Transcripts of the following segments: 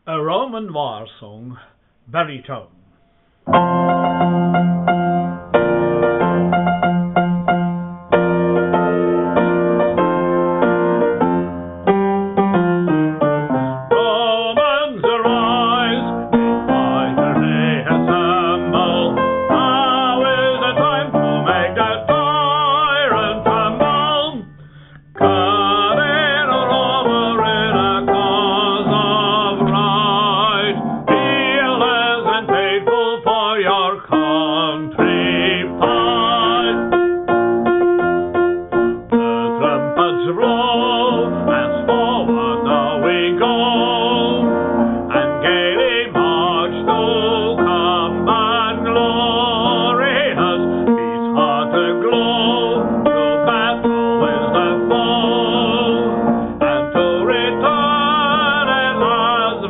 A Roman war song, baritone. Romans arise, fight their day assemble. Now is the time to make the tyrant tremble. Cut it all over in a cause of right. Fearless and faithful for your country fight. The trumpets roll as forward now we go, and gaily march to combat glorious. Peace heart aglow, to battle with the foe, and to return at last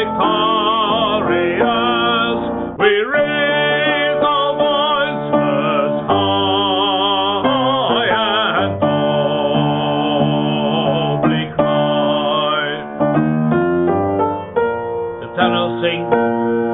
victorious. We raise our voices high and nobly cry. The tenors sing